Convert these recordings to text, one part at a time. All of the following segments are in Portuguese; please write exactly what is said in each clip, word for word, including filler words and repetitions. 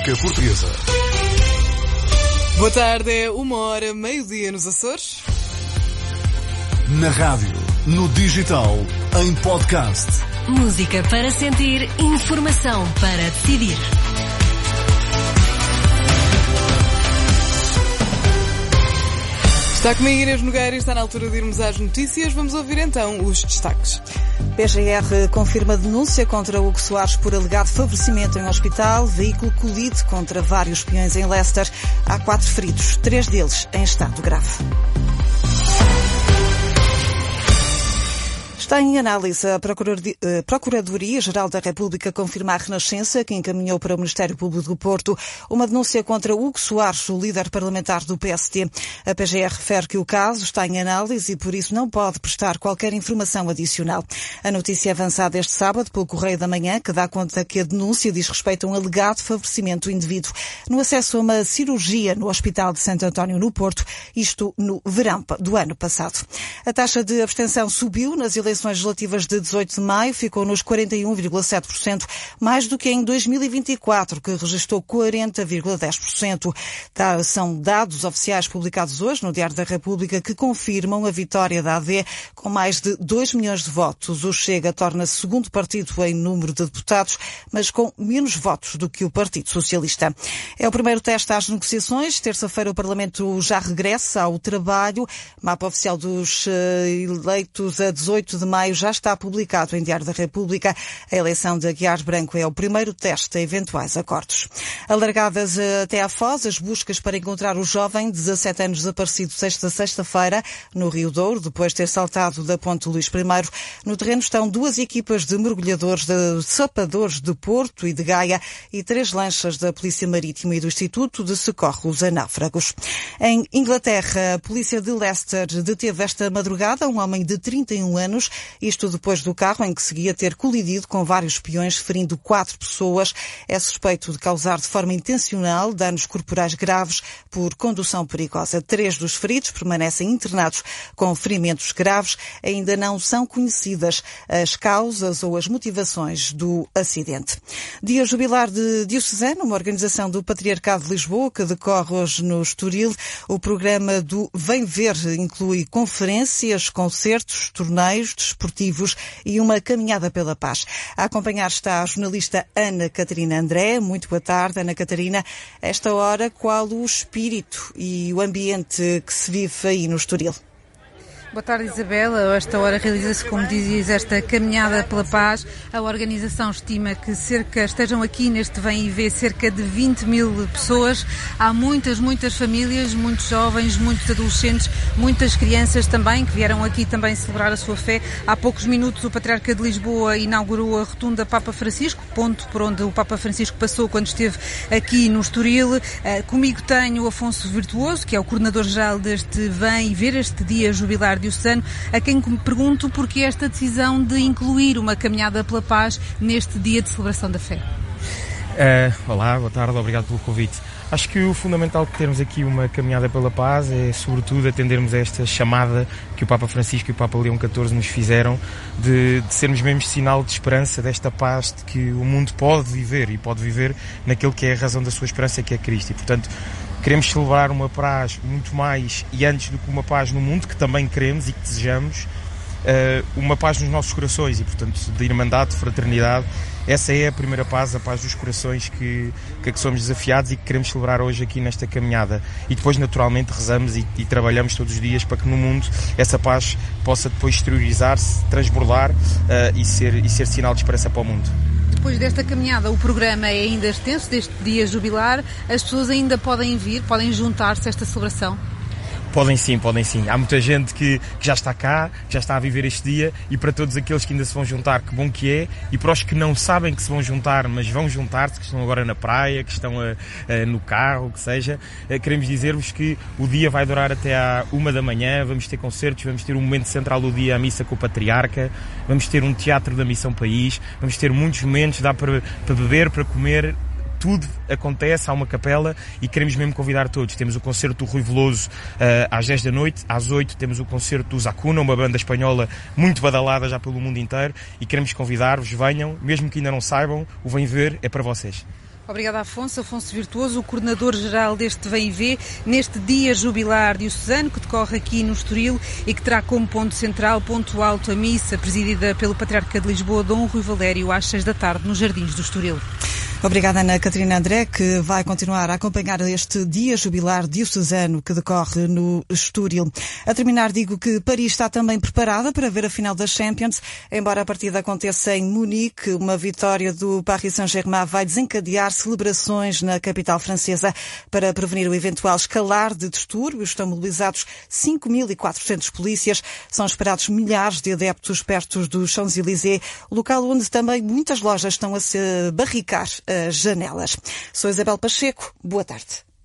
República Portuguesa. Boa tarde, é uma hora, meio-dia nos Açores. Na rádio, no digital, em podcast. Música para sentir, informação para decidir. Está comigo Inês Nogueira e está na altura de irmos às notícias. Vamos ouvir então os destaques. P G R confirma denúncia contra Hugo Soares por alegado favorecimento em hospital. Veículo colido contra vários peões em Leicester. Há quatro feridos, três deles em estado grave. Está em análise a Procuradoria-Geral da República confirma a Renascença, que encaminhou para o Ministério Público do Porto uma denúncia contra Hugo Soares, o líder parlamentar do P S D. A P G R refere que o caso está em análise e por isso não pode prestar qualquer informação adicional. A notícia é avançada este sábado pelo Correio da Manhã, que dá conta que a denúncia diz respeito a um alegado favorecimento indevido no acesso a uma cirurgia no Hospital de Santo António no Porto, isto no verão do ano passado. A taxa de abstenção subiu nas eleições legislativas de dezoito de maio, ficou nos quarenta e um vírgula sete por cento, mais do que em dois mil e vinte e quatro, que registrou quarenta vírgula dez por cento. São dados oficiais publicados hoje no Diário da República que confirmam a vitória da A D com mais de dois milhões de votos. O Chega torna-se segundo partido em número de deputados, mas com menos votos do que o Partido Socialista. É o primeiro teste às negociações. Terça-feira o Parlamento já regressa ao trabalho. Mapa oficial dos eleitos a dezoito de maio já está publicado em Diário da República. A eleição de Aguiar Branco é o primeiro teste a eventuais acordos. Alargadas até à Foz, as buscas para encontrar o jovem de dezassete anos desaparecido sexta sexta-feira no Rio Douro, depois de ter saltado da Ponte Luís I. No terreno estão duas equipas de mergulhadores, de sapadores de Porto e de Gaia e três lanchas da Polícia Marítima e do Instituto de Socorros a Náufragos. Em Inglaterra, a polícia de Leicester deteve esta madrugada um homem de trinta e um anos, isto depois do carro em que seguia ter colidido com vários peões, ferindo quatro pessoas. É suspeito de causar de forma intencional danos corporais graves por condução perigosa. Três dos feridos permanecem internados com ferimentos graves. Ainda não são conhecidas as causas ou as motivações do acidente. Dia jubilar de Diocesano, uma organização do Patriarcado de Lisboa que decorre hoje no Estoril. O programa do Vem Ver inclui conferências, concertos, torneios desportivos e uma caminhada pela paz. A acompanhar está a jornalista Ana Catarina André. Muito boa tarde, Ana Catarina. Esta hora, qual o espírito e o ambiente que se vive aí no Estoril? Boa tarde, Isabela. A esta hora realiza-se, como dizias, esta caminhada pela paz. A organização estima que cerca, estejam aqui neste Vem e Vê cerca de vinte mil pessoas. Há muitas, muitas famílias, muitos jovens, muitos adolescentes, muitas crianças também, que vieram aqui também celebrar a sua fé. Há poucos minutos o Patriarca de Lisboa inaugurou a Rotunda Papa Francisco, ponto por onde o Papa Francisco passou quando esteve aqui no Estoril. Comigo tenho o Afonso Virtuoso, que é o coordenador-geral deste Vem e Ver, este dia jubilar diocesano, a quem me pergunto porque esta decisão de incluir uma caminhada pela paz neste dia de celebração da fé. Uh, olá, boa tarde, obrigado pelo convite. Acho que o fundamental de termos aqui uma caminhada pela paz é, sobretudo, atendermos a esta chamada que o Papa Francisco e o Papa Leão catorze nos fizeram de, de sermos mesmo sinal de esperança, desta paz de que o mundo pode viver e pode viver naquilo que é a razão da sua esperança, que é Cristo. E, portanto, queremos celebrar uma paz muito mais e antes do que uma paz no mundo, que também queremos e que desejamos, uma paz nos nossos corações e, portanto, de irmandade, de fraternidade. Essa é a primeira paz, a paz dos corações que, que, que somos desafiados e que queremos celebrar hoje aqui nesta caminhada. E depois, naturalmente, rezamos e, e trabalhamos todos os dias para que no mundo essa paz possa depois exteriorizar-se, transbordar uh, e, ser, e ser sinal de esperança para o mundo. Depois desta caminhada, o programa é ainda extenso, deste dia jubilar. As pessoas ainda podem vir, podem juntar-se a esta celebração? Podem sim, podem sim. Há muita gente que, que já está cá, que já está a viver este dia, e para todos aqueles que ainda se vão juntar, que bom que é, e para os que não sabem que se vão juntar, mas vão juntar-se, que estão agora na praia, que estão a, a, no carro, o que seja, a, queremos dizer-vos que o dia vai durar até à uma da manhã, vamos ter concertos, vamos ter um momento central do dia, a missa com o Patriarca, vamos ter um teatro da Missão País, vamos ter muitos momentos, dá para, para beber, para comer. Tudo acontece, há uma capela e queremos mesmo convidar todos. Temos o concerto do Rui Veloso uh, às dez da noite, às oito temos o concerto do Zacuna, uma banda espanhola muito badalada já pelo mundo inteiro, e queremos convidar-vos, venham, mesmo que ainda não saibam, o Vem Ver é para vocês. Obrigada, Afonso. Afonso Virtuoso, o coordenador-geral deste Vem e Vê, neste dia jubilar diocesano que decorre aqui no Estoril e que terá como ponto central, ponto alto, a missa presidida pelo Patriarca de Lisboa, Dom Rui Valério, às seis da tarde, nos Jardins do Estoril. Obrigada, Ana Catarina André, que vai continuar a acompanhar este dia jubilar diocesano que decorre no Estoril. A terminar, digo que Paris está também preparada para ver a final da Champions, embora a partida aconteça em Munique. Uma vitória do Paris Saint-Germain vai desencadear celebrações na capital francesa. Para prevenir o eventual escalar de distúrbios, estão mobilizados cinco mil e quatrocentos polícias. São esperados milhares de adeptos perto dos Champs-Élysées, local onde também muitas lojas estão a se barricar as janelas. Sou Isabel Pacheco. Boa tarde.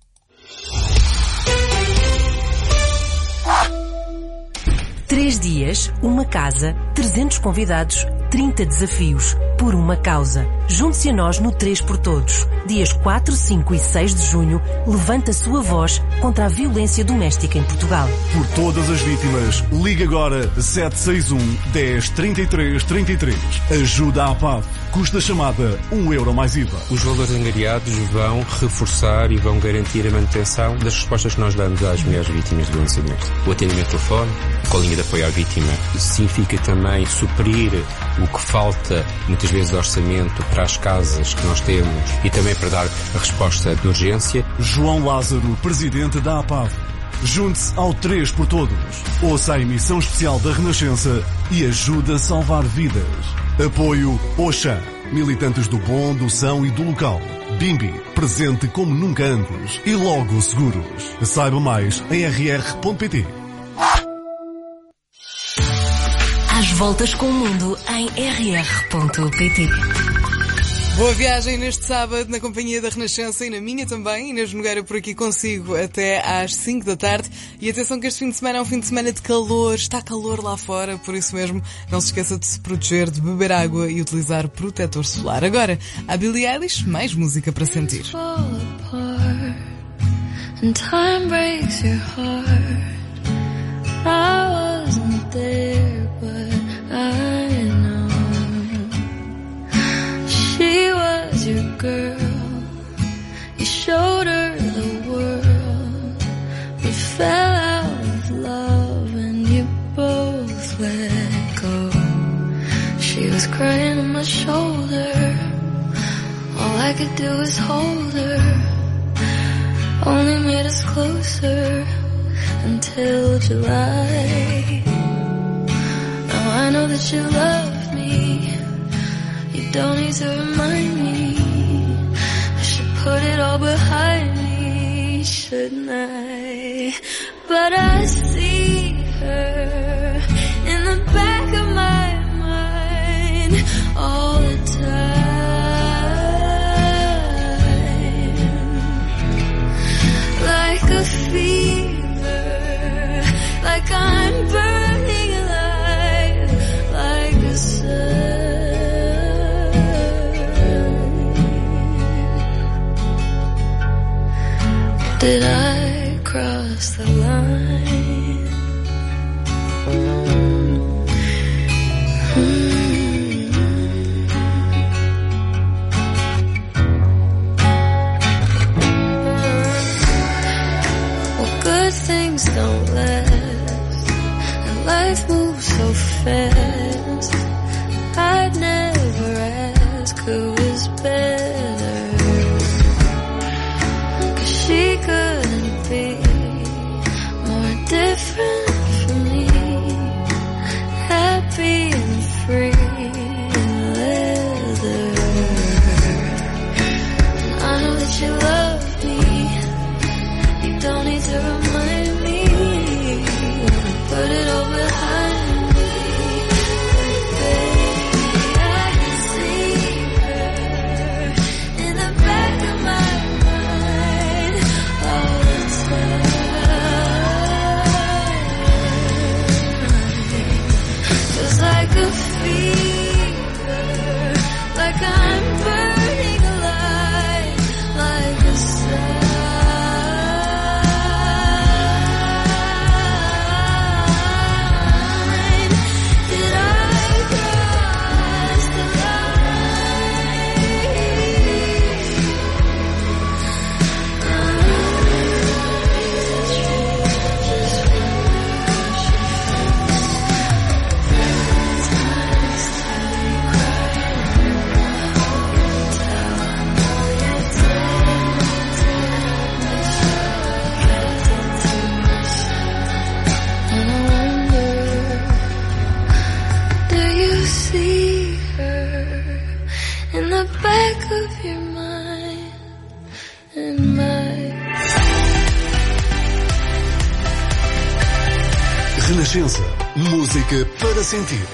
Três dias, uma casa, trezentos convidados, trinta desafios, por uma causa. Junte-se a nós no três por Todos. Dias quatro, cinco e seis de junho, levanta a sua voz contra a violência doméstica em Portugal. Por todas as vítimas, ligue agora sete seis um, dez, trinta e três, trinta e três. Ajuda à P A V. Custa chamada um euro mais I V A. Os valores angariados vão reforçar e vão garantir a manutenção das respostas que nós damos às mulheres vítimas de violência doméstica. O atendimento telefónico, com a linha de apoio à vítima, significa também suprir o que falta, muitas vezes, de orçamento para as casas que nós temos e também para dar a resposta de urgência. João Lázaro, presidente da A P A V. Junte-se ao três por Todos. Ouça a emissão especial da Renascença e ajude a salvar vidas. Apoio Oxã. Militantes do bom, do são e do local. Bimbi, presente como nunca antes. E Logo Seguros. Saiba mais em r r ponto p t. Às voltas com o mundo em r r ponto p t. Boa viagem neste sábado na companhia da Renascença e na minha também. Inês Nogueira por aqui consigo até às cinco da tarde. E atenção que este fim de semana é um fim de semana de calor. Está calor lá fora, por isso mesmo não se esqueça de se proteger, de beber água e utilizar protetor solar. Agora, a Billie Eilish, mais música para sentir. She was your girl, you showed her the world. We fell out of love and you both let go. She was crying on my shoulder, all I could do was hold her. Only made us closer until July. Now I know that you love me, you don't need to remind me. I should put it all behind me, shouldn't I? But I see her in the back of my mind all the time, like a fever, like I'm burning alive, like a sun. Did I cross the line? Mm-hmm. Well, good things don't last, and life moves so fast. I'd never ask who was better. She couldn't be more different from me, happy and free in leather. And I know that you love me, you don't need to remind me. Put it all behind me, Renascença. Música para sentir.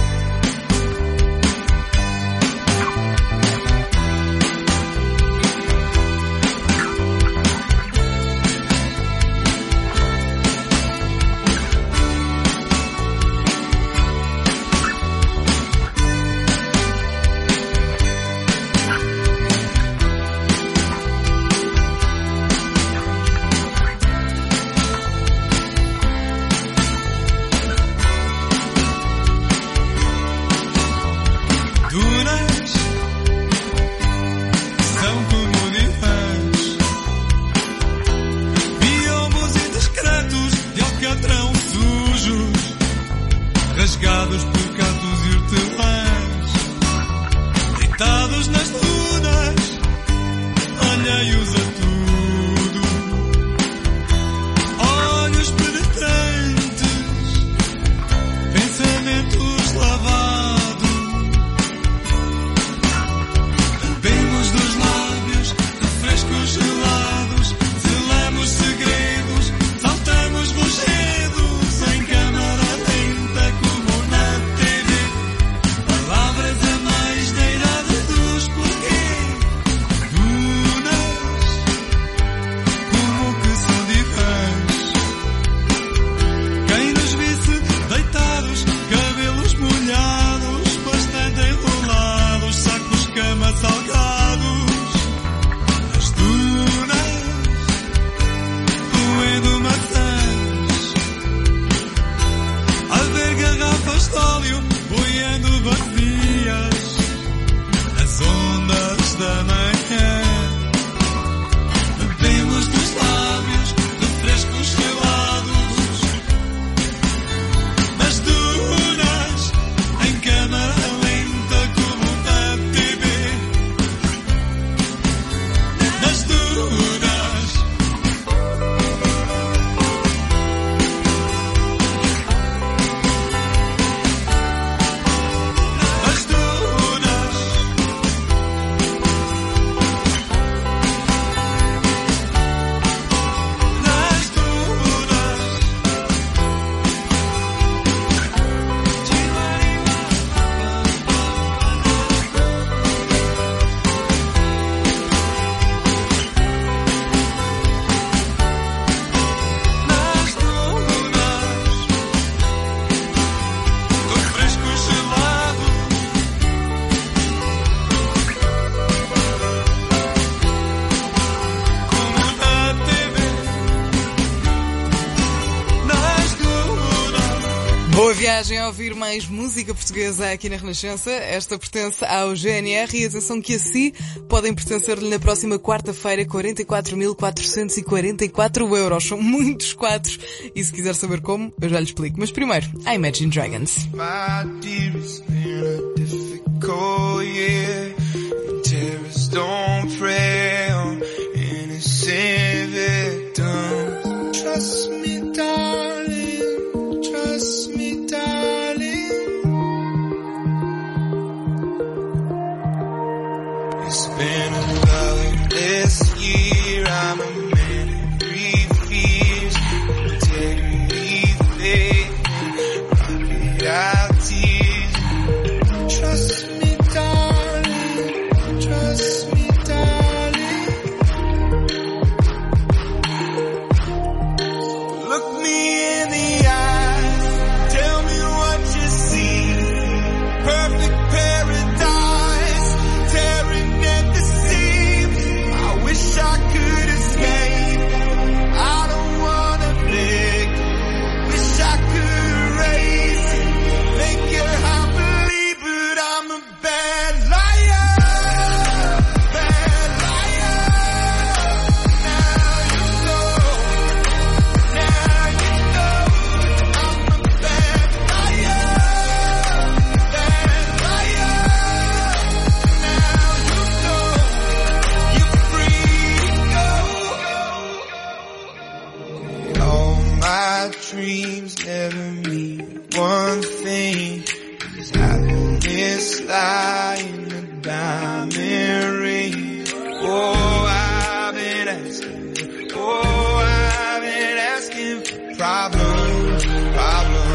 Boa viagem a ouvir mais música portuguesa aqui na Renascença. Esta pertence ao G N R e atenção que assim podem pertencer-lhe na próxima quarta-feira quarenta e quatro mil quatrocentos e quarenta e quatro euros. São muitos quatro e se quiser saber como, eu já lhe explico. Mas primeiro, a Imagine Dragons. My dear, it's been a difficult year. Terrorists don't prey on innocent victims. Trust me, darling. Trust me, darling. It's been a loveless year. I'm a man of three fears. Integrity, faith, rocket out tears. Trust me, darling. Trust me, darling. Look me in the eye. Tell me what you see. Perfect paradise, tearing at the seams. I wish I could escape. I don't wanna live. Wish I could erase it. Make your heart believe, but I'm a bad liar. Bad liar. Now you know. Now you know. I'm a bad liar. Bad liar. Now you know. You're free to go. All my dreams never mean one thing. Is happiness lie in a diamond ring? Oh, I've been asking. Oh, I've been asking for problems, problems.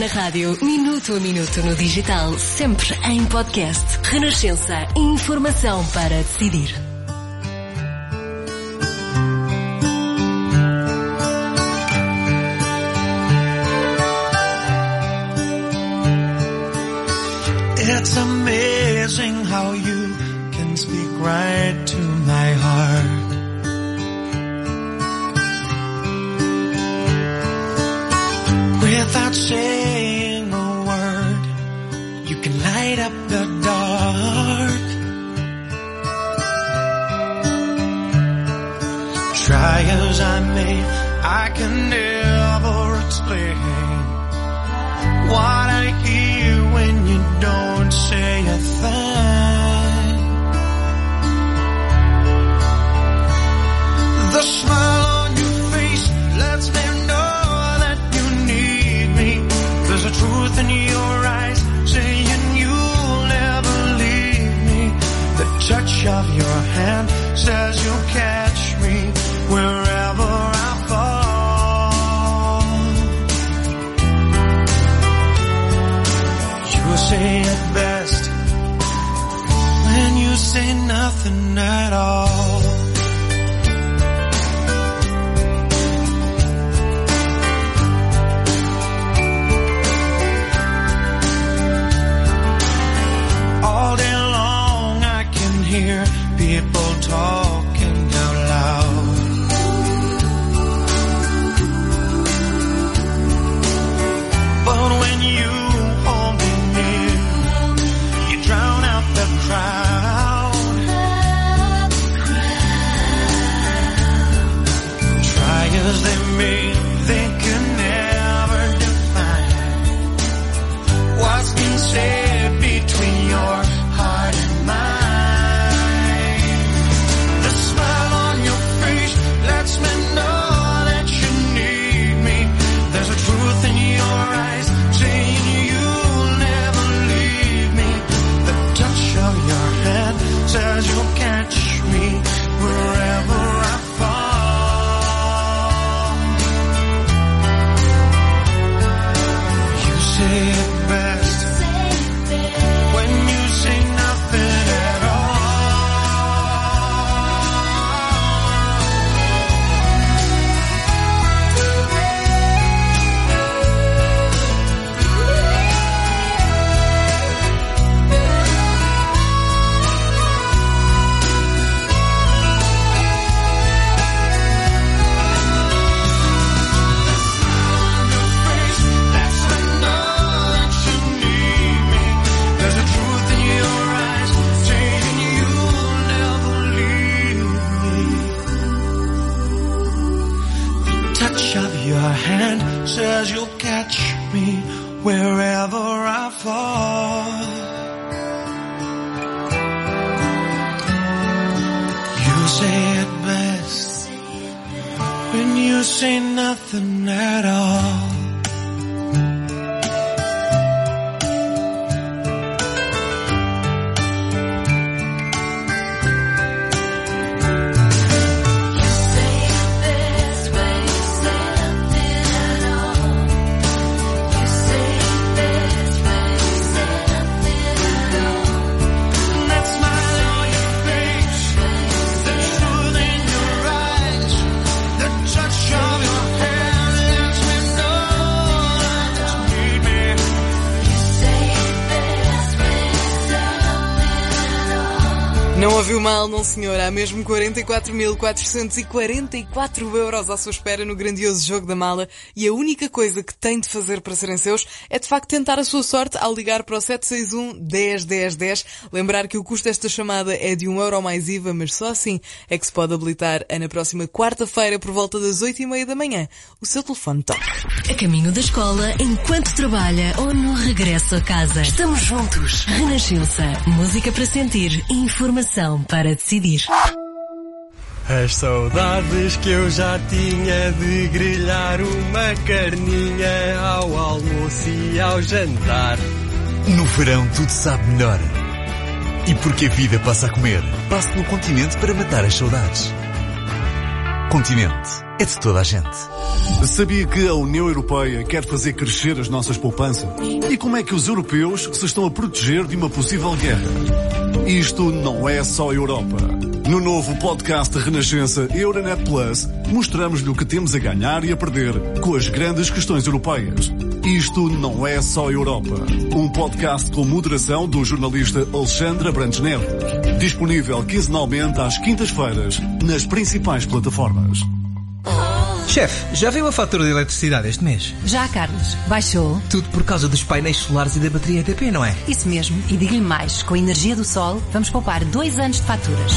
na rádio, minuto a minuto no digital, sempre em podcast. Renascença. Informação para decidir. It's amazing how you can speak right to my heart. Without saying a word, you can light up the dark. Try as I may, I can never explain what I hear when you don't say a thing. The smile on your face lets me know that you need me. There's a truth in your eyes saying you'll never leave me. The touch of your hand says you'll catch me wherever I fall. You say it best when you say nothing at all. All day long I can hear people talking out loud. But when you hold me near, you drown out the crowd. Try as they may, they can never define what's been said between your heart and mine. The smile on your face lets me know that you need me. There's a truth in your eyes saying you'll never leave me. The touch of your hand says you'll catch me wherever I fall. You say it best when you say nothing at all. There's a truth in your eyes saying you'll never leave me. The touch of your hand says you'll catch me wherever I fall. You say it best when you say nothing at all. That smile on your face, the truth in your eyes, the touch of your hand lets me know that you need me. Não ouviu mal, não senhor. Há mesmo quarenta e quatro mil quatrocentos e quarenta e quatro euros à sua espera no grandioso jogo da mala e a única coisa que tem de fazer para serem seus é de facto tentar a sua sorte ao ligar para o sete seis um, dez, dez, dez. Lembrar que o custo desta chamada é de um euro mais I V A, mas só assim é que se pode habilitar a na próxima quarta-feira por volta das oito e meia da manhã. O seu telefone toca. A caminho da escola, enquanto trabalha ou no regresso a casa. Estamos juntos. Renascença. Música para sentir. Informação para decidir. As saudades que eu já tinha de grelhar uma carninha ao almoço e ao jantar. No verão tudo sabe melhor. E porque a vida passa a comer, passo no Continente para matar as saudades. continente. É de toda a gente. Sabia que a União Europeia quer fazer crescer as nossas poupanças? E como é que os europeus se estão a proteger de uma possível guerra? Isto não é só Europa. No novo podcast de Renascença Euronet Plus, mostramos-lhe o que temos a ganhar e a perder com as grandes questões europeias. Isto não é só Europa. Um podcast com moderação do jornalista Alexandre Abrantes Neves. Disponível quinzenalmente às quintas-feiras nas principais plataformas. Chefe, já veio a fatura de eletricidade este mês? Já, Carlos. Baixou. Tudo por causa dos painéis solares e da bateria E D P, não é? Isso mesmo. E digo-lhe mais. Com a energia do sol, vamos poupar dois anos de faturas.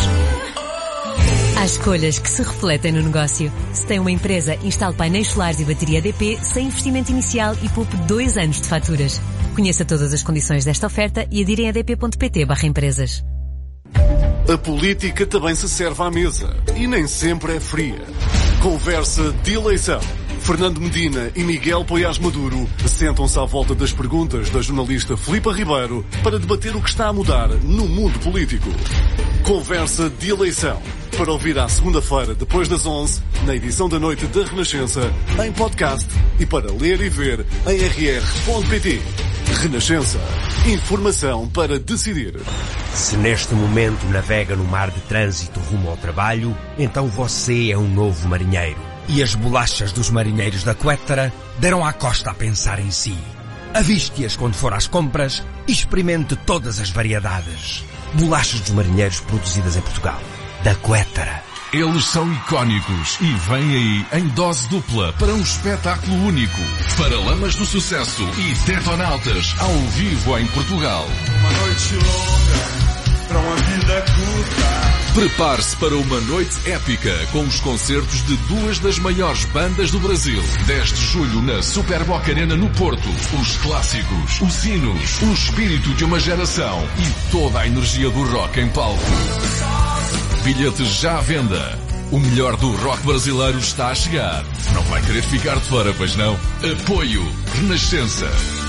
Há escolhas que se refletem no negócio. Se tem uma empresa, instale painéis solares e bateria E D P sem investimento inicial e poupe dois anos de faturas. Conheça todas as condições desta oferta e adira em edp.pt barra empresas. A política também se serve à mesa e nem sempre é fria. Conversa de eleição. Fernando Medina e Miguel Poiás Maduro sentam-se à volta das perguntas da jornalista Filipa Ribeiro para debater o que está a mudar no mundo político. Conversa de eleição. Para ouvir à segunda-feira, depois das onze, na edição da noite da Renascença, em podcast e para ler e ver em r r ponto p t. Renascença. Informação para decidir. Se neste momento navega no mar de trânsito rumo ao trabalho, então você é um novo marinheiro. E as bolachas dos marinheiros da Quettara deram à costa a pensar em si. Aviste-as quando for às compras e experimente todas as variedades. Bolachas dos marinheiros produzidas em Portugal. Da Quettara. Eles são icónicos e vêm aí em dose dupla para um espetáculo único. Paralamas do Sucesso e Tetonautas ao vivo em Portugal. Uma noite longa para uma vida curta. Prepare-se para uma noite épica com os concertos de duas das maiores bandas do Brasil. dez de julho na Super Boca Arena no Porto. Os clássicos, os hinos, o espírito de uma geração e toda a energia do rock em palco. Bilhetes já à venda. O melhor do rock brasileiro está a chegar. Não vai querer ficar de fora, pois não? Apoio Renascença.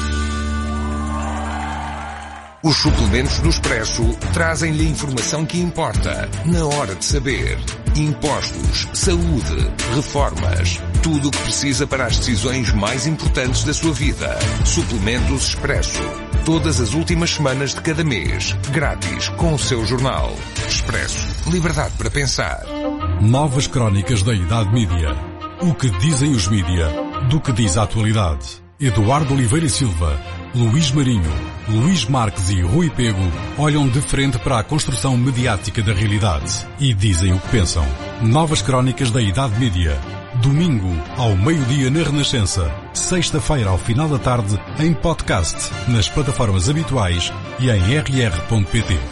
Os suplementos do Expresso trazem-lhe a informação que importa, na hora de saber. Impostos, saúde, reformas, tudo o que precisa para as decisões mais importantes da sua vida. Suplementos Expresso. Todas as últimas semanas de cada mês. Grátis com o seu jornal. Expresso. Liberdade para pensar. Novas crónicas da Idade Mídia. O que dizem os mídia, do que diz a atualidade. Eduardo Oliveira e Silva, Luís Marinho, Luís Marques e Rui Pego olham de frente para a construção mediática da realidade e dizem o que pensam. Novas crónicas da Idade Mídia. Domingo, ao meio-dia na Renascença. Sexta-feira, ao final da tarde, em podcast, nas plataformas habituais e em r r ponto p t.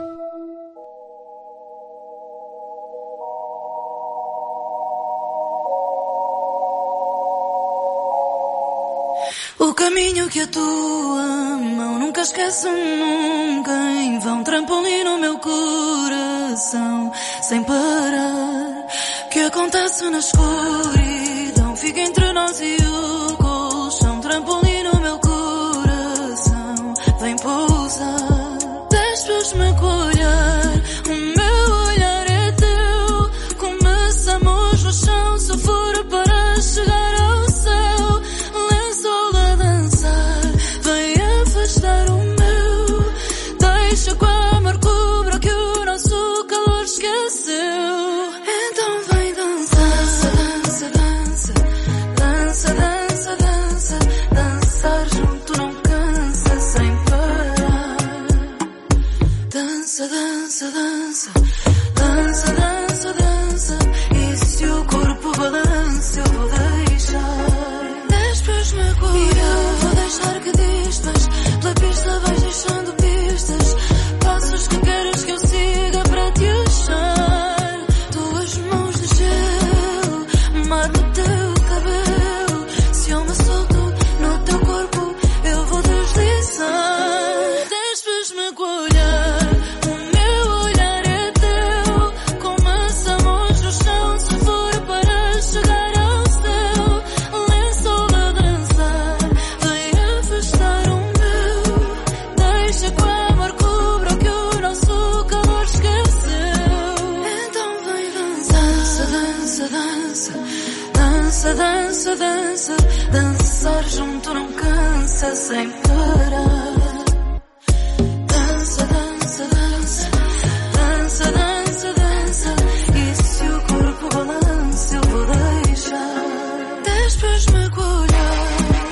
O caminho que a tua mão nunca esquece nunca, em vão trampolim no meu coração, sem parar. Que acontece na escuridão, fica entre nós e o colchão, trampolim no meu coração, vem pousar. Deixas-me colher, o meu olhar é teu, começamos no chão, se for para chegar ao céu, lençol a dançar, vem afastar o meu, deixa que o amor cubra que o nosso calor esqueceu. Então vem dançar, dança, dança, dança, Dança, dança, dança, dançar junto não cansa sem parar. Dança, dança, dança, dança, dança, dança. E se o corpo balança eu vou deixar. Deixas-me olhar.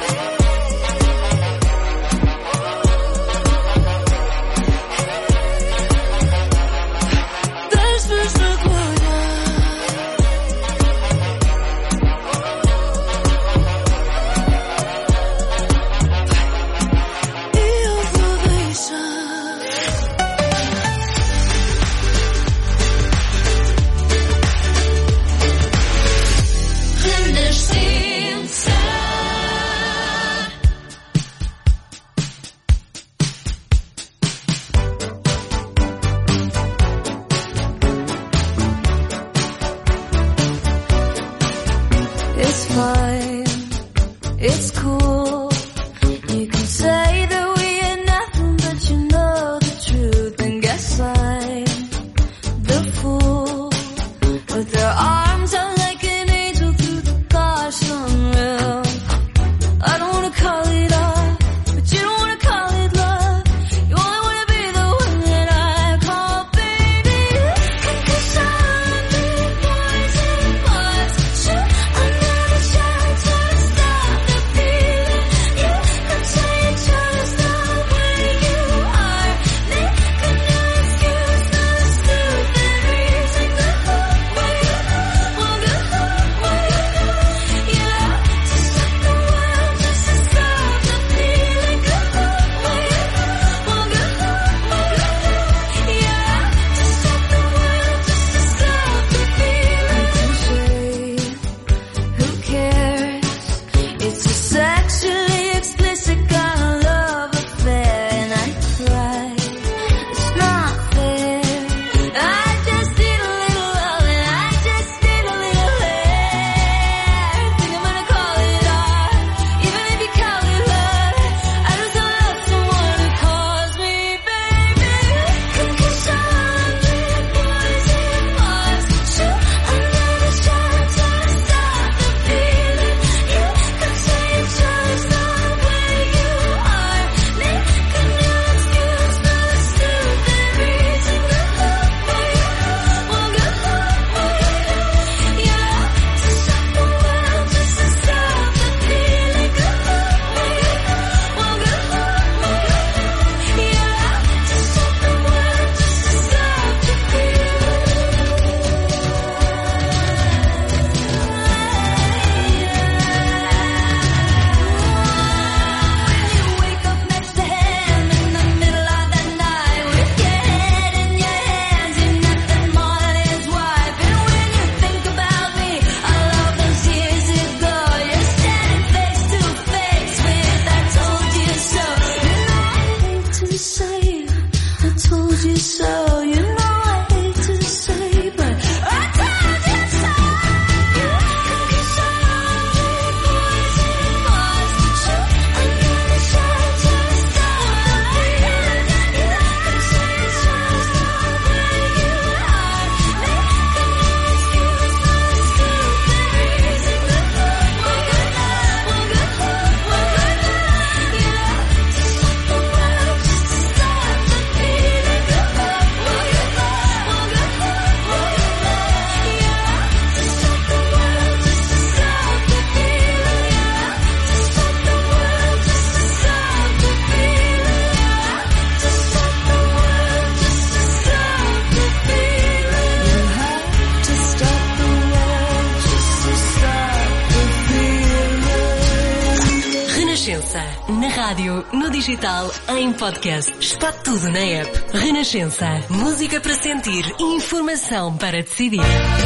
Na rádio, no digital, em podcast. Está tudo na app. Renascença. Música para sentir e informação para decidir.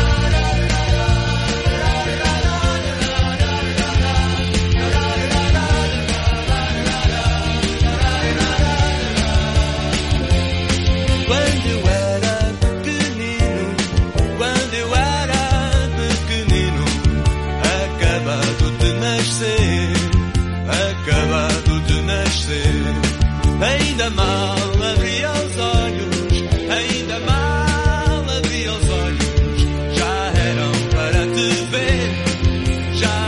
Quando eu era pequenino, quando eu era pequenino, acabado de nascer, acabado de nascer, ainda mal abria os olhos, ainda mal abria os olhos, já eram para te ver, já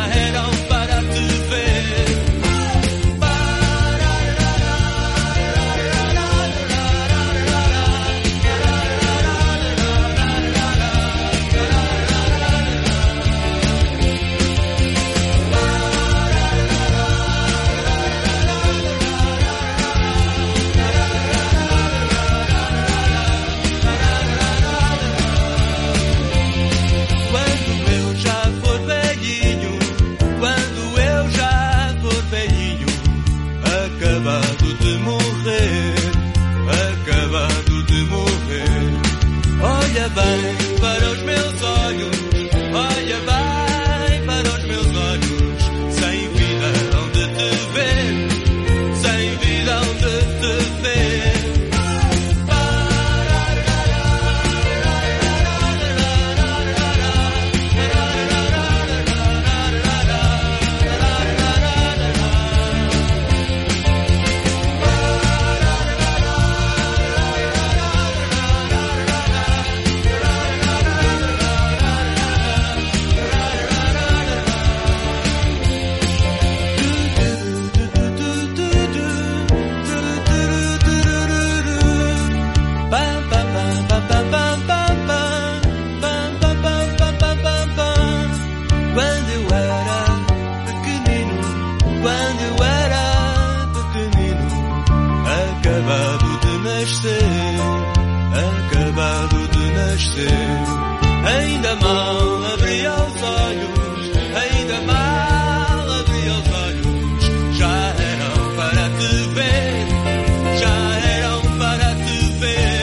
nascer. Ainda mal abria os olhos, ainda mal abria os olhos. Já eram para te ver, já eram para te ver.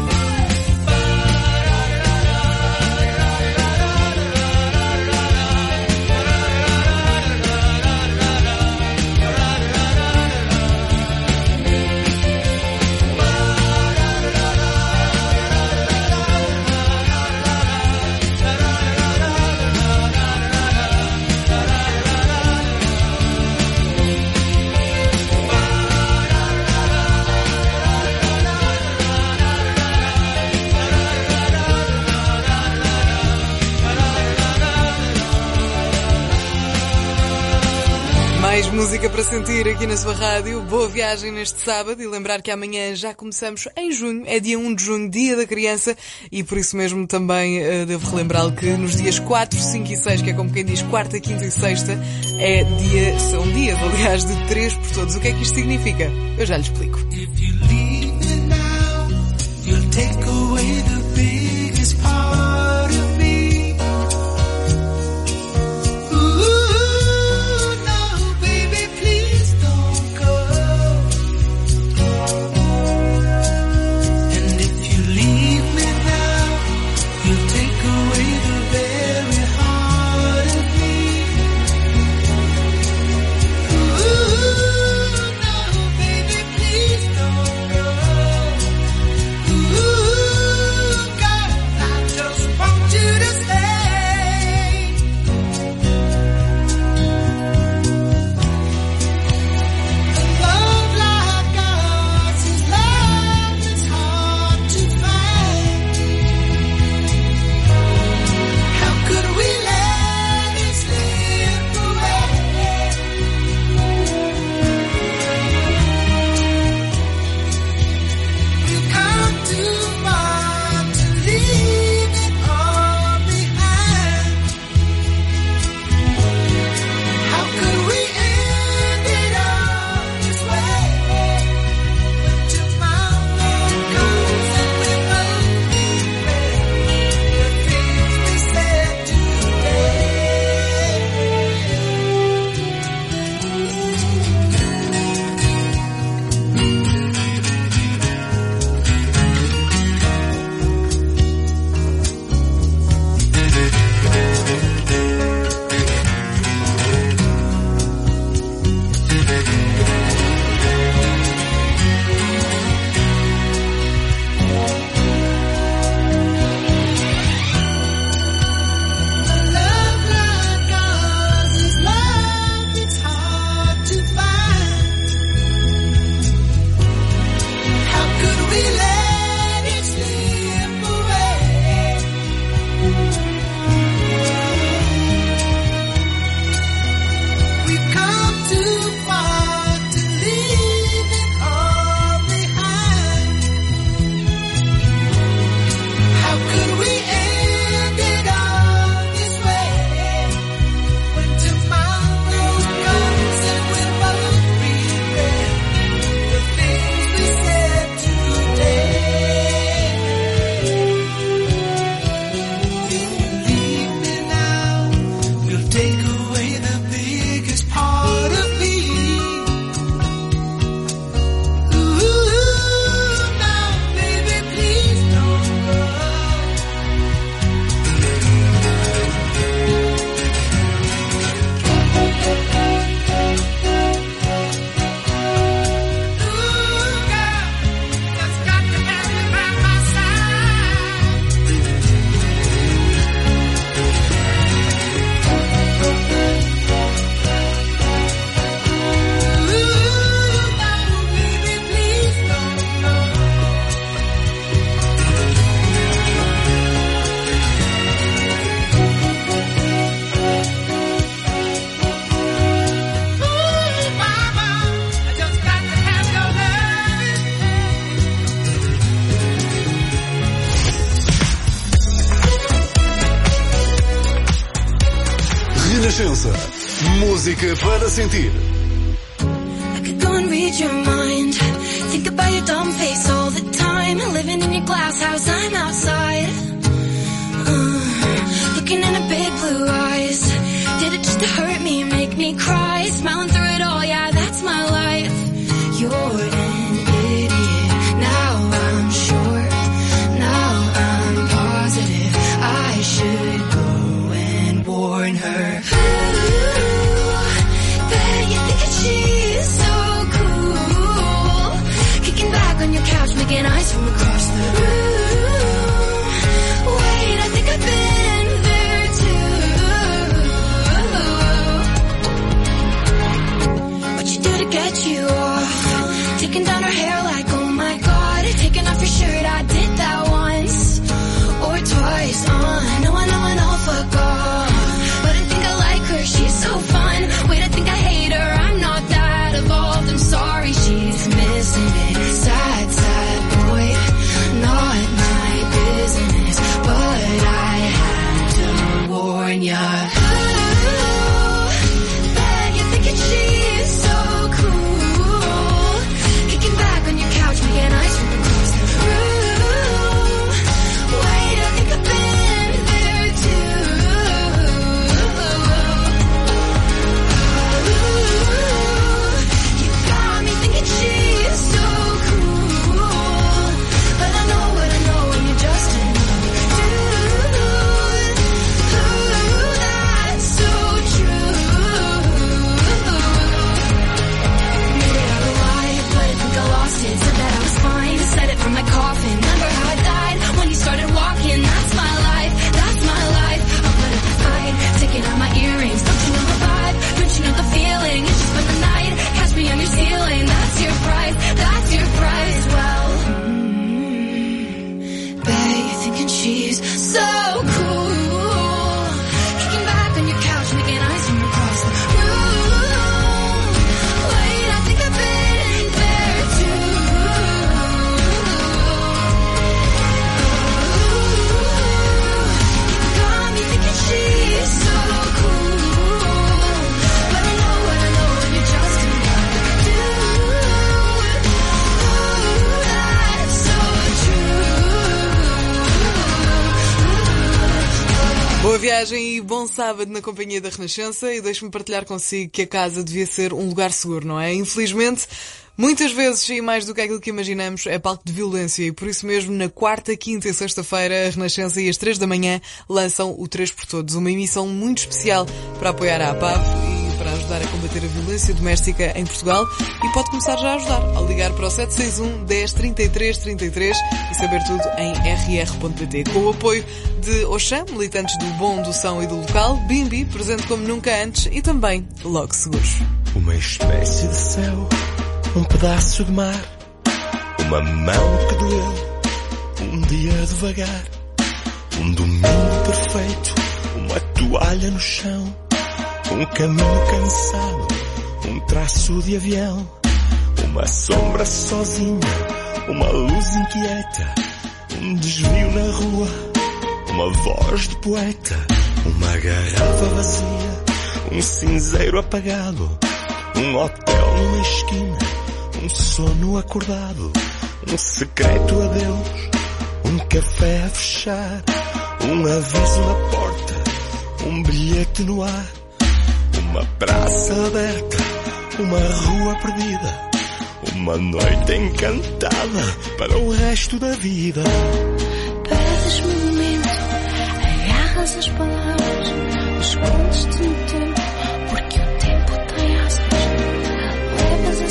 Mais música para sentir aqui na sua rádio. Boa viagem neste sábado e lembrar que amanhã já começamos em junho, é dia um de junho, dia da criança, e por isso mesmo também uh, devo relembrá-lo que nos dias quatro, cinco e seis, que é como quem diz quarta, quinta e sexta, é dia, são dias, aliás, de três por todos. O que é que isto significa? Eu já lhe explico. Renascença. Música para sentir. I could go and read your mind. Think about your dumb face all the time. Living in your glass house, I'm outside. Uh, looking in her big blue eyes. Did it just to hurt me, make me cry? Smiling through it all, yeah, that's my life. You're an idiot. Now I'm sure. Now I'm positive. I should go and warn her. Ooh, bet you think that she's so cool. Kicking back on your couch, making eyes from across the room. Wait, I think I've been there too. What you do to get you off? Taking down her hair like, oh my god. Taking off your shirt, I did that once or twice. Uh, no, I know, I know, fuck off. But I think I like her, she's so fun. Wait, I think I hate her, I'm not that evolved. I'm sorry, she's missing it. Sad, sad boy, not my business. But I had to warn ya. Ooh, bet you're thinking she's so cool. Kicking back on your couch, making eyes from across the room. Wait, I think I've been there too. Ooh, you got me thinking she's so cool. But I know what I know and you're just another dude. Ooh, that's so true. Maybe I lied, but I think I lost it. Said that I was fine, said it from my coffin. Remember how I died when you started walking? That's my life, that's my life. I'll put up a fight, taking out my earrings. Don't you know the vibe? Don't you know the feeling? It's just for the night. Catch me on your ceiling. That's your price, that's your price. Well, mm, bet you're thinking she's so cool. Kicking back on your couch, making eyes from across the room. Wait, I think I've been there too. You got me thinking she's so cool. But I know what I know and you're just another dude. Ooh, that's so true. Boa viagem e bom sábado na companhia da Renascença, e deixe-me partilhar consigo que a casa devia ser um lugar seguro, não é? Infelizmente, muitas vezes, e mais do que aquilo que imaginamos, é palco de violência, e por isso mesmo, na quarta, quinta e sexta-feira, a Renascença e às três da manhã lançam o três por Todos, uma emissão muito especial para apoiar a APAV e para ajudar a combater a violência doméstica em Portugal, e pode começar já a ajudar ao ligar para o sete seis um, dez, trinta e três, trinta e três e saber tudo em r r ponto p t. Com o apoio de Oxam, militantes do bom, do são e do local, Bimbi, presente como nunca antes, e também Logo Seguros. Uma espécie de céu, um pedaço de mar, uma mão que doeu, um dia devagar, um domingo perfeito, uma toalha no chão, um caminho cansado, um traço de avião, uma sombra sozinha, uma luz inquieta, um desvio na rua, uma voz de poeta, uma garrafa vazia, um cinzeiro apagado, um hotel numa esquina, um sono acordado, um secreto adeus, um café a fechar, um aviso na porta, um bilhete no ar, uma praça aberta, uma rua perdida, uma noite encantada para o resto da vida. Perdes-me um momento, agarras as palavras, escondes-te no tempo, porque o tempo tem asas. Levas a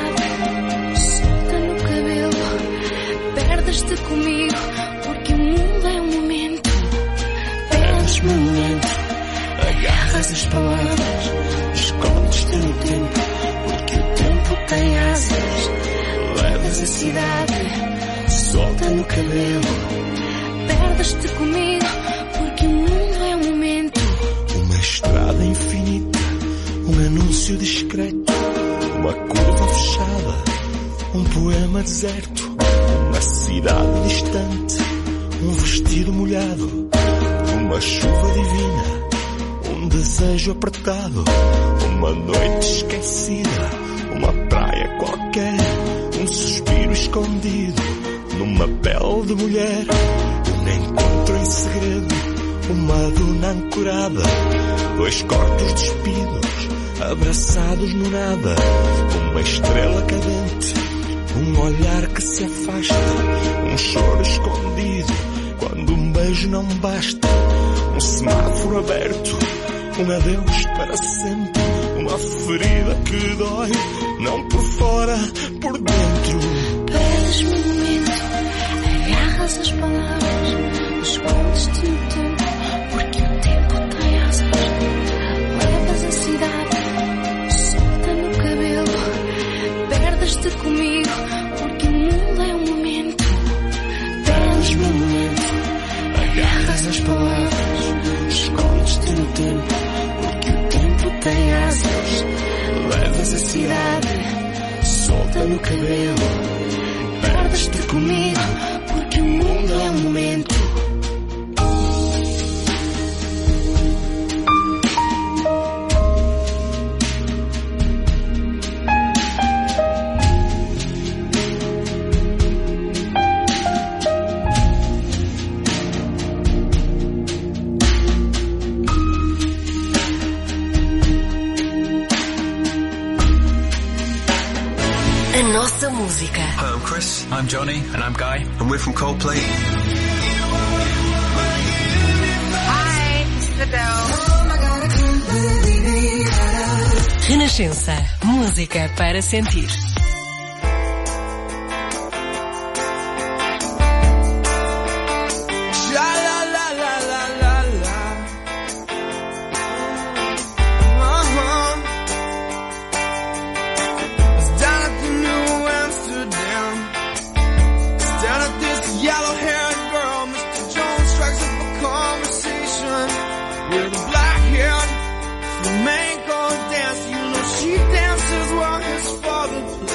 cidade, solta no cabelo, perdes-te comigo, porque o mundo é um momento. Perdes-me um momento, agarras as palavras, escondes-te no tempo, porque o tempo tem asas. Levas a cidade, solta no cabelo, perdes-te comigo, porque o mundo é um momento. Uma estrada infinita, um anúncio discreto, uma curva fechada, um poema deserto, uma cidade distante, um vestido molhado, uma chuva divina, um desejo apertado, uma noite esquecida, uma praia qualquer, um suspiro escondido numa pele de mulher, um encontro encontro em segredo, uma duna ancorada, dois corpos despidos, abraçados no nada, uma estrela cadente, um olhar que se afasta, um choro escondido, quando um beijo não basta, um semáforo aberto, um adeus para sempre, uma ferida que dói, não por fora, por dentro. Perdes-me um momento, agarras as palavras, escondes-te no tempo, porque o tempo tem asas. Levas a cidade, solta no cabelo, perdes-te comigo, porque o mundo é um momento. Perdes-me um momento, agarras as palavras, escondes-te no tempo, porque o tempo tem asas. Levas a cidade, solta no cabelo, perdes-te comigo, porque o mundo é um momento. Nossa música. Hi, I'm Chris. I'm Johnny. And I'm Guy. And we're from Coldplay. Hi, this is Adele. Renascença. Música para sentir. With a black hair, flamenco dance, you know she dances while his father plays.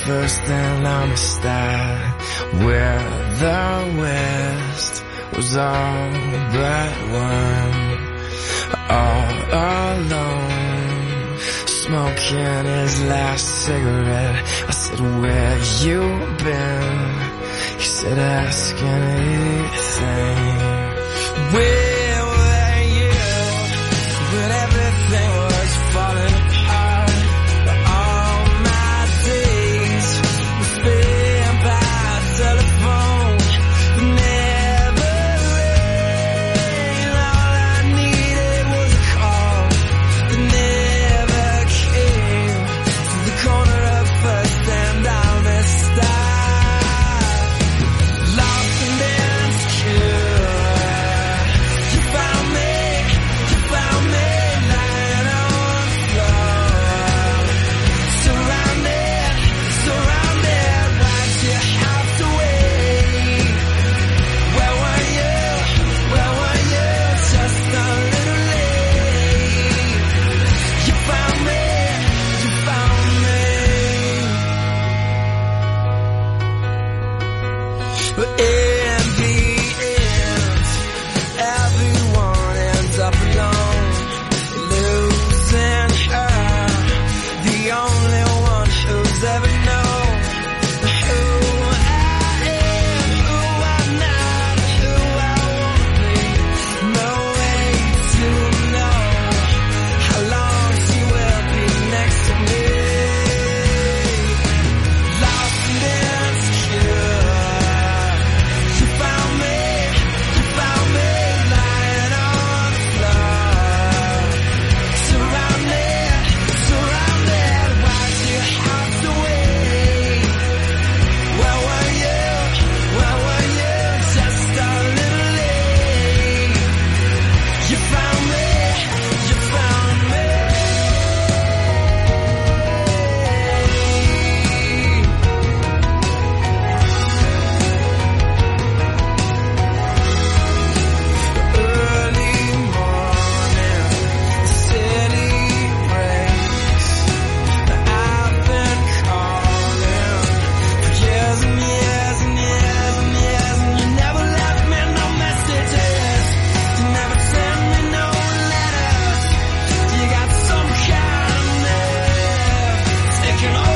first and I'm a star, where the West was all but one, all alone, smoking his last cigarette. I said, where you been? He said, ask anything. Where were you when everything was falling apart? All my days were spent by telephone, but never rain. All I needed was a call that never came. To the corner of First and down the style, lost and insecure. You found me, you found me lying on the floor, surrounded, surrounded. Why'd you have to wait? Where were you? Where were you? Just a little late. You found me, you found me. But in the end, everyone ends up alone, losing her, the only one who's ever known who I am, who I'm not, who I wanna be. No way to know how long she will be next to me. Lost and insecure. You found me, you found me lying on the floor, surrounded, surrounded. Why'd you have to wait? Where were you? Where were you? Just a little late. You found me, you found me. Early morning, the city breaks. I've been calling for years and years and years and years, and you never left me no messages. You never sent me no letters. You got some kind of nerve taking all I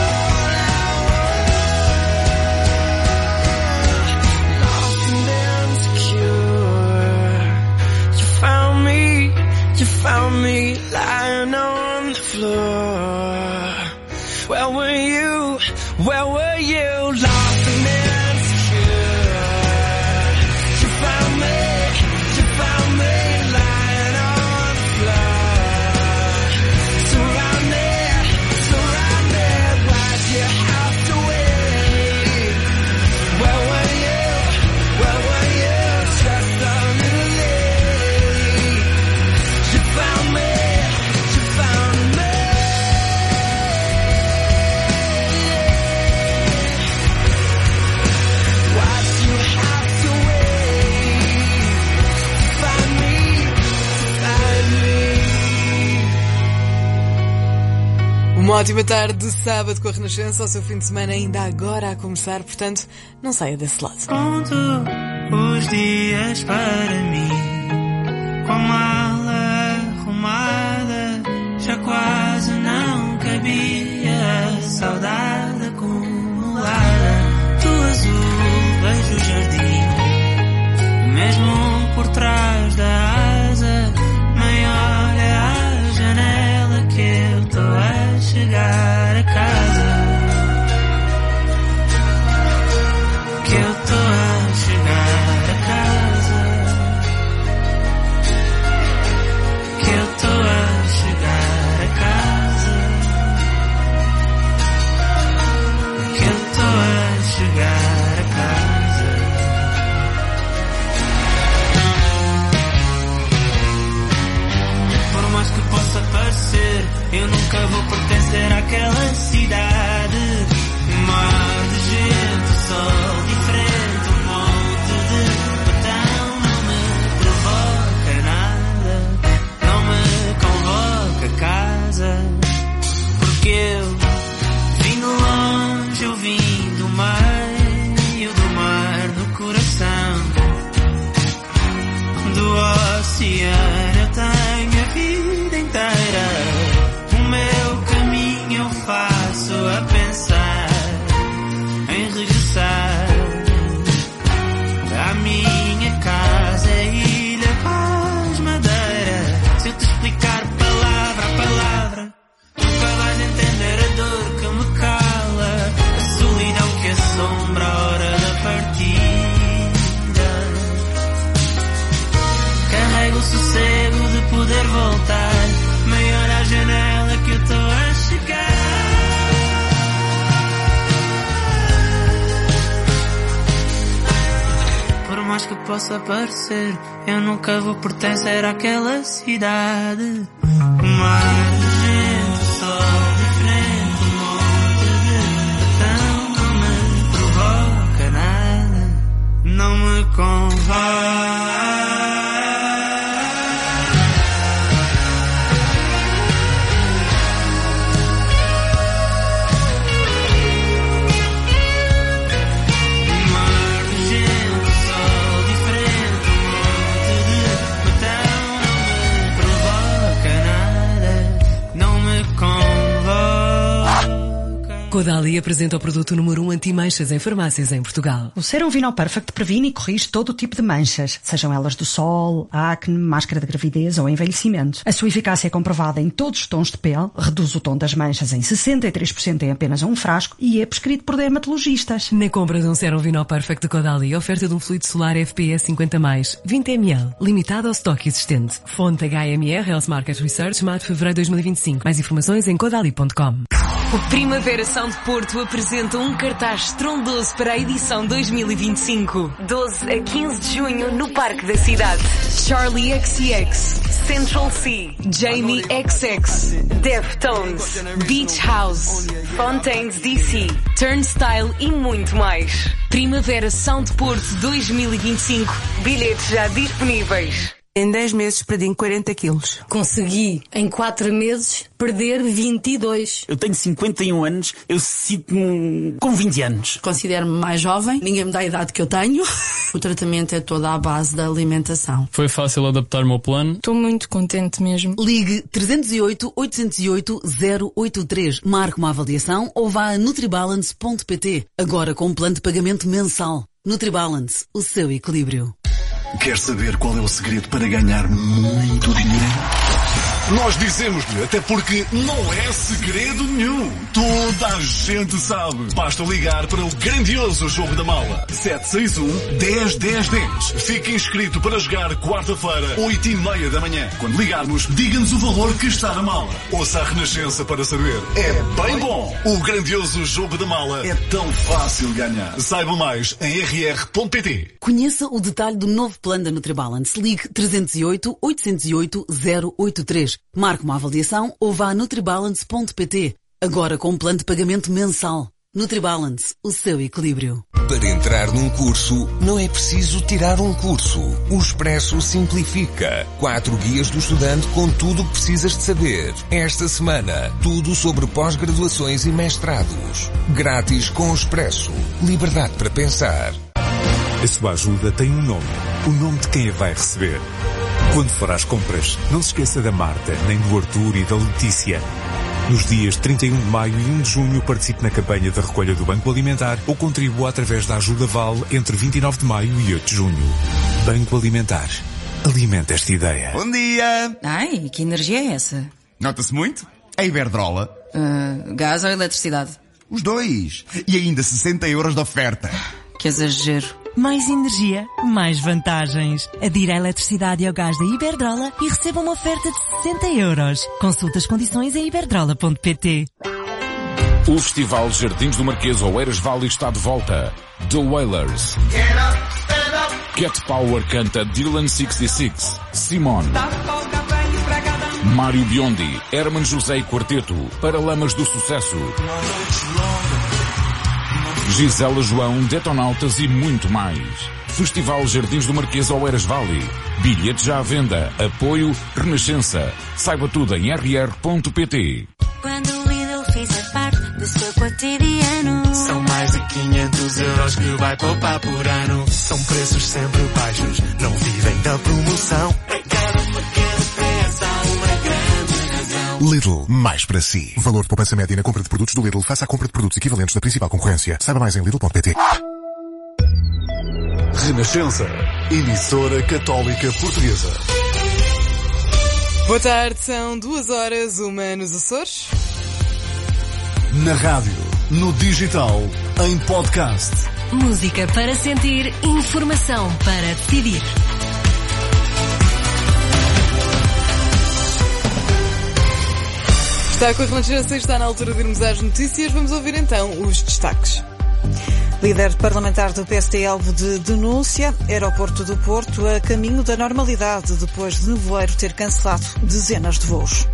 want. Lost and insecure. You found me, you found me lying on the floor. Where were you? Where were you? Lost and insecure. You found me, you found me lying on the floor, surrounded, surrounded. Why'd you have to wait? Where were you? Where were you? Just a little late. You found me, you found me. Why'd you have to wait? To find me, to find me. Uma ótima tarde de sábado com a Renascença, o seu fim de semana ainda agora a começar, portanto, não saia desse lado. Conto os dias para mim, com a mala arrumada, já quase não cabia a saudade acumulada. Do azul vejo o jardim, mesmo por trás da asa, maior é a janela que eu tô a chegar a casa. Que eu tô a chegar a casa. Que eu tô a chegar a casa. passear, eu tenho a vida inteira. O meu caminho eu faço a pensar em regressar à minha casa, Ilha Paz Madeira. Se eu te explicar palavra a palavra, nunca vais entender a dor que me cala, a solidão que assombra a hora da partida. Carrego o sossego de poder voltar, meia hora à janela que eu estou a chegar. Por mais que possa parecer, eu nunca vou pertencer àquela cidade. O mar de gente, o sol diferente, um monte de batão não me provoca nada, não me convém. Caudalie apresenta o produto número um anti-manchas em farmácias em Portugal. O Serum Vinol Perfect previne e corrige todo o tipo de manchas, sejam elas do sol, acne, máscara de gravidez ou envelhecimento. A sua eficácia é comprovada em todos os tons de pele, reduz o tom das manchas em sessenta e três por cento em apenas um frasco e é prescrito por dermatologistas. Na compra de um Serum Vinol Perfect de Caudalie, oferta de um fluido solar F P S cinquenta mais, vinte mililitros, limitado ao estoque existente. Fonte H M R Health Market Research, março de fevereiro de dois mil e vinte e cinco. Mais informações em caudalie ponto com. O Primavera Sound Porto apresenta um cartaz estrondoso para a edição dois mil e vinte e cinco. doze a quinze de junho no Parque da Cidade. Charlie X C X, Central C, Jamie X X, Deftones, Beach House, Fontaines D C, Turnstile e muito mais. Primavera Sound Porto dois mil e vinte e cinco. Bilhetes já disponíveis. Em dez meses perdi quarenta quilos. Consegui, em quatro meses, perder vinte e dois. Eu tenho cinquenta e um anos, eu sinto-me com vinte anos. Considero-me mais jovem, ninguém me dá a idade que eu tenho. O tratamento é toda à base da alimentação. Foi fácil adaptar-me ao plano. Estou muito contente mesmo. Ligue trezentos e oito, oitocentos e oito, zero oito três. Marque uma avaliação ou vá a nutribalance ponto pt. Agora com um plano de pagamento mensal. Nutribalance, o seu equilíbrio. Quer saber qual é o segredo para ganhar muito dinheiro? Nós dizemos-lhe, até porque não é segredo nenhum. Toda a gente sabe. Basta ligar para o grandioso Jogo da Mala. sete seis um, dez, dez, dez. Fique inscrito para jogar quarta-feira, oito e meia da manhã. Quando ligarmos, diga-nos o valor que está na mala. Ouça a Renascença para saber. É bem bom. O grandioso Jogo da Mala é tão fácil ganhar. Saiba mais em r r ponto p t. Conheça o detalhe do novo plano da Nutribalance. Ligue trezentos e oito, oitocentos e oito, zero oito três. Marque uma avaliação ou vá a nutribalance ponto pt. Agora com um plano de pagamento mensal. Nutribalance, o seu equilíbrio. Para entrar num curso, não é preciso tirar um curso. O Expresso simplifica. Quatro guias do estudante com tudo o que precisas de saber. Esta semana, tudo sobre pós-graduações e mestrados. Grátis com o Expresso. Liberdade para pensar. A sua ajuda tem um nome. O nome de quem a vai receber. Quando for às compras, não se esqueça da Marta, nem do Arthur e da Letícia. Nos dias trinta e um de maio e um de junho, participe na campanha da recolha do Banco Alimentar ou contribua através da Ajuda Val entre vinte e nove de maio e oito de junho. Banco Alimentar. Alimenta esta ideia. Bom dia! Ai, que energia é essa? Nota-se muito? A Iberdrola. Uh, gás ou eletricidade? Os dois. E ainda sessenta euros de oferta. Que exagero. Mais energia, mais vantagens. Adira a eletricidade e ao gás da Iberdrola e receba uma oferta de sessenta euros. Consulte as condições em iberdrola ponto pt. O Festival Jardins do Marquês Oeiras Valley está de volta. The Wailers. Cat Power canta Dylan sessenta e seis. Simone. Mário Biondi. Herman José e Quarteto. Paralamas do Sucesso. Gisela João, Detonautas e muito mais. Festival Jardins do Marquês Oeiras Valley. Bilhetes já à venda. Apoio Renascença. Saiba tudo em r r ponto p t. Quando o Lidl fizer parte do seu cotidiano, são mais de quinhentos euros que vai poupar por ano. São preços sempre baixos, não vivem da promoção. Lidl, mais para si. Valor de poupança média na compra de produtos do Lidl face à compra de produtos equivalentes da principal concorrência. Saiba mais em lidl ponto pt. Renascença, emissora católica portuguesa. Boa tarde, são duas horas, uma nos Açores. Na rádio, no digital, em podcast. Música para sentir, informação para decidir. Está com a Renascença, está na altura de irmos às notícias. Vamos ouvir então os destaques. Líder parlamentar do P S D alvo de denúncia, aeroporto do Porto a caminho da normalidade depois de nevoeiro ter cancelado dezenas de voos.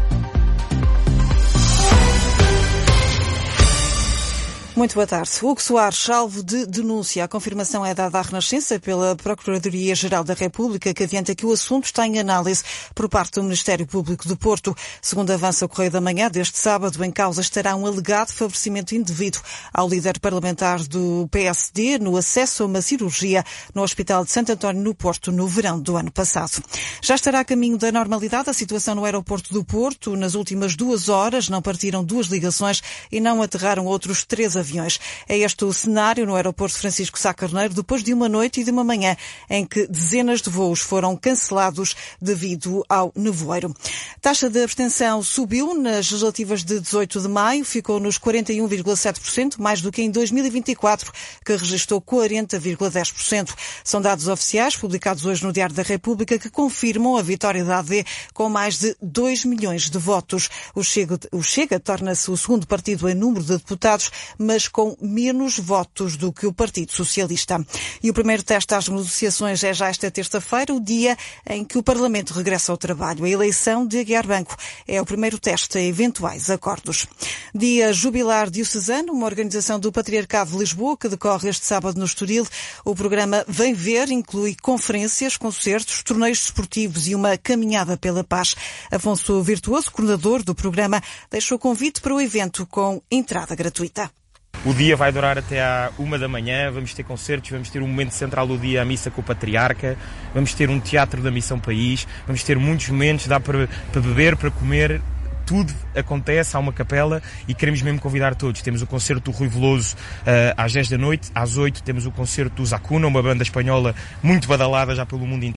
Muito boa tarde. Hugo Soares, alvo de denúncia. A confirmação é dada à Renascença pela Procuradoria-Geral da República, que adianta que o assunto está em análise por parte do Ministério Público do Porto. Segundo avança o Correio da Manhã, deste sábado, em causa estará um alegado favorecimento indevido ao líder parlamentar do P S D no acesso a uma cirurgia no Hospital de Santo António, no Porto, no verão do ano passado. Já estará a caminho da normalidade a situação no aeroporto do Porto. Nas últimas duas horas não partiram duas ligações e não aterraram outros três aviões. É este o cenário no aeroporto Francisco Sá Carneiro, depois de uma noite e de uma manhã em que dezenas de voos foram cancelados devido ao nevoeiro. A taxa de abstenção subiu nas legislativas de dezoito de maio, ficou nos quarenta e um vírgula sete por cento, mais do que em dois mil e vinte e quatro, que registrou quarenta vírgula dez por cento. São dados oficiais publicados hoje no Diário da República que confirmam a vitória da A D com mais de dois milhões de votos. O Chega, o Chega torna-se o segundo partido em número de deputados, mas com menos votos do que o Partido Socialista. E o primeiro teste às negociações é já esta terça-feira, o dia em que o Parlamento regressa ao trabalho. A eleição de Aguiar Branco é o primeiro teste a eventuais acordos. Dia Jubilar Diocesano, uma organização do Patriarcado de Lisboa que decorre este sábado no Estoril. O programa Vem Ver inclui conferências, concertos, torneios desportivos e uma caminhada pela paz. Afonso Virtuoso, coordenador do programa, deixou o convite para o evento com entrada gratuita. O dia vai durar até à uma da manhã, vamos ter concertos, vamos ter um momento central do dia, a missa com o Patriarca, vamos ter um teatro da Missão País, vamos ter muitos momentos, dá para, para beber, para comer, tudo acontece, há uma capela e queremos mesmo convidar todos. Temos o concerto do Rui Veloso uh, às dez da noite, às oito temos o concerto do Zacuna, uma banda espanhola muito badalada já pelo mundo inteiro.